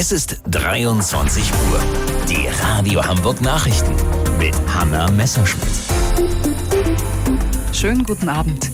Es ist 23 Uhr. Die Radio Hamburg Nachrichten mit Hanna Messerschmidt. Schönen guten Abend.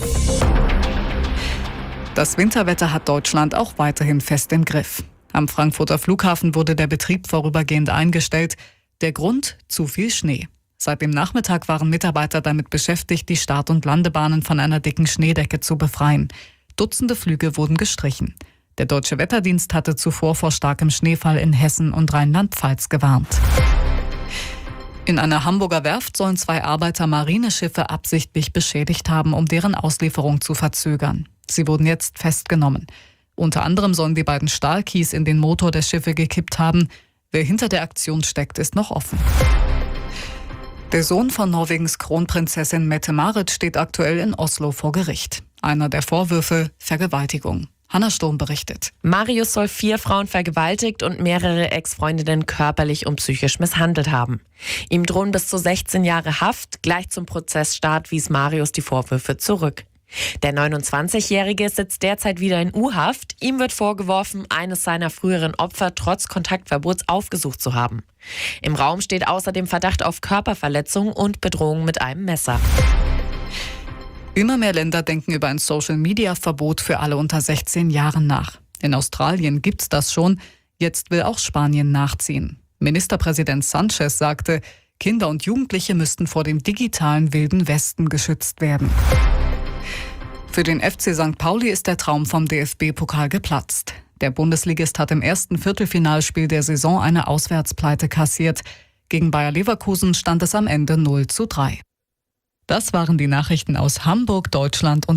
Das Winterwetter hat Deutschland auch weiterhin fest im Griff. Am Frankfurter Flughafen wurde der Betrieb vorübergehend eingestellt. Der Grund: zu viel Schnee. Seit dem Nachmittag waren Mitarbeiter damit beschäftigt, die Start- und Landebahnen von einer dicken Schneedecke zu befreien. Dutzende Flüge wurden gestrichen. Der Deutsche Wetterdienst hatte zuvor vor starkem Schneefall in Hessen und Rheinland-Pfalz gewarnt. In einer Hamburger Werft sollen 2 Arbeiter Marineschiffe absichtlich beschädigt haben, um deren Auslieferung zu verzögern. Sie wurden jetzt festgenommen. Unter anderem sollen die beiden Stahlkies in den Motor der Schiffe gekippt haben. Wer hinter der Aktion steckt, ist noch offen. Der Sohn von Norwegens Kronprinzessin Mette-Marit steht aktuell in Oslo vor Gericht. Einer der Vorwürfe: Vergewaltigung. Hanna Sturm berichtet. Marius soll 4 Frauen vergewaltigt und mehrere Ex-Freundinnen körperlich und psychisch misshandelt haben. Ihm drohen bis zu 16 Jahre Haft. Gleich zum Prozessstart wies Marius die Vorwürfe zurück. Der 29-Jährige sitzt derzeit wieder in U-Haft. Ihm wird vorgeworfen, eines seiner früheren Opfer trotz Kontaktverbots aufgesucht zu haben. Im Raum steht außerdem Verdacht auf Körperverletzung und Bedrohung mit einem Messer. Immer mehr Länder denken über ein Social-Media-Verbot für alle unter 16 Jahren nach. In Australien gibt's das schon. Jetzt will auch Spanien nachziehen. Ministerpräsident Sanchez sagte, Kinder und Jugendliche müssten vor dem digitalen Wilden Westen geschützt werden. Für den FC St. Pauli ist der Traum vom DFB-Pokal geplatzt. Der Bundesligist hat im ersten Viertelfinalspiel der Saison eine Auswärtspleite kassiert. Gegen Bayer Leverkusen stand es am Ende 0:3. Das waren die Nachrichten aus Hamburg, Deutschland und